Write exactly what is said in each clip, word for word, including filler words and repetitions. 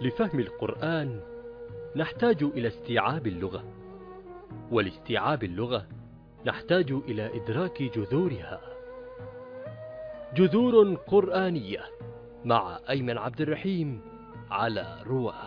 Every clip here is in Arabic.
لفهم القرآن نحتاج إلى استيعاب اللغة، ولاستيعاب اللغة نحتاج إلى إدراك جذورها. جذور قرآنية مع أيمن عبد الرحيم على رواه.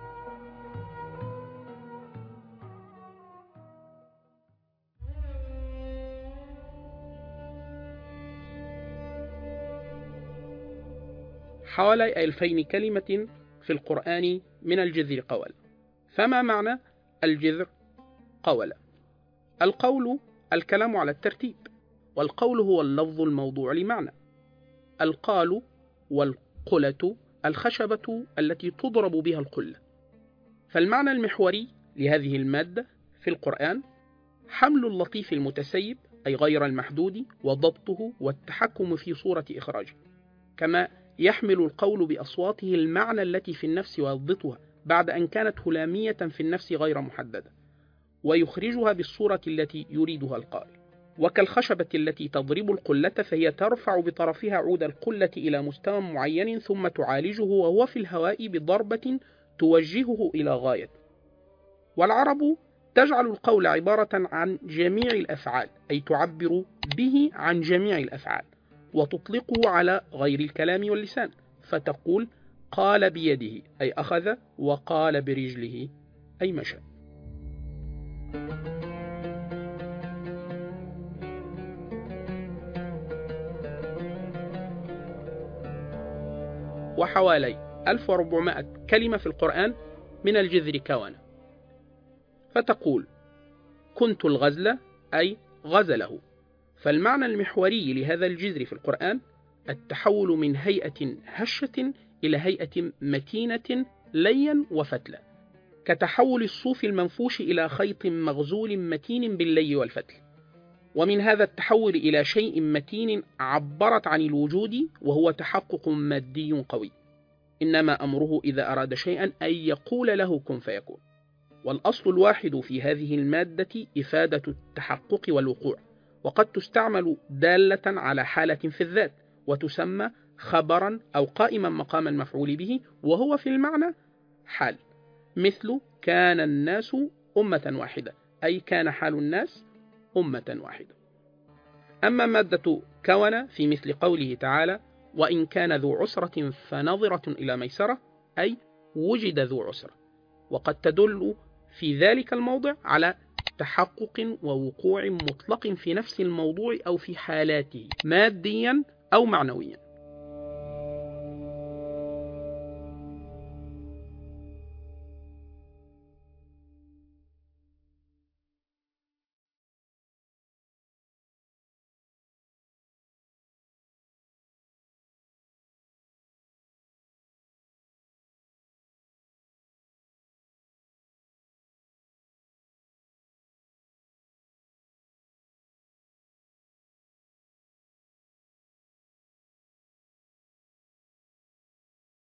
حوالي ألفين كلمة في القرآن من الجذر قول. فما معنى الجذر قول؟ القول الكلام على الترتيب، والقول هو اللفظ الموضوع لمعنى. القال والقلة الخشبة التي تضرب بها القلة. فالمعنى المحوري لهذه المادة في القرآن حمل اللطيف المتسيب أي غير المحدود وضبطه والتحكم في صورة إخراجه، كما يحمل القول بأصواته المعنى التي في النفس ويضبطها بعد أن كانت هلامية في النفس غير محددة، ويخرجها بالصورة التي يريدها القائل. وكالخشبة التي تضرب القلة فهي ترفع بطرفها عود القلة إلى مستوى معين ثم تعالجه وهو في الهواء بضربة توجهه إلى غاية. والعرب تجعل القول عبارة عن جميع الأفعال، أي تعبر به عن جميع الأفعال وتطلقه على غير الكلام واللسان، فتقول قال بيده أي أخذ، وقال برجله أي مشى. وحوالي ألف وأربعمائة كلمة في القرآن من الجذر كون. فتقول كنت الغزل أي غزله. فالمعنى المحوري لهذا الجذر في القرآن التحول من هيئة هشة إلى هيئة متينة لين وفتلة، كتحول الصوف المنفوش إلى خيط مغزول متين باللي والفتل. ومن هذا التحول إلى شيء متين عبرت عن الوجود، وهو تحقق مادي قوي. إنما أمره إذا أراد شيئا أن يقول له كن فيكون. والأصل الواحد في هذه المادة إفادة التحقق والوقوع، وقد تستعمل دالة على حالة في الذات وتسمى خبرا أو قائما مقام المفعول به، وهو في المعنى حال، مثل كان الناس أمة واحدة أي كان حال الناس أمة واحدة. أما مادة كون في مثل قوله تعالى وإن كان ذو عسرة فنظرة إلى ميسرة أي وجد ذو عسرة، وقد تدل في ذلك الموضع على تحقق ووقوع مطلق في نفس الموضوع أو في حالاته ماديا أو معنويا.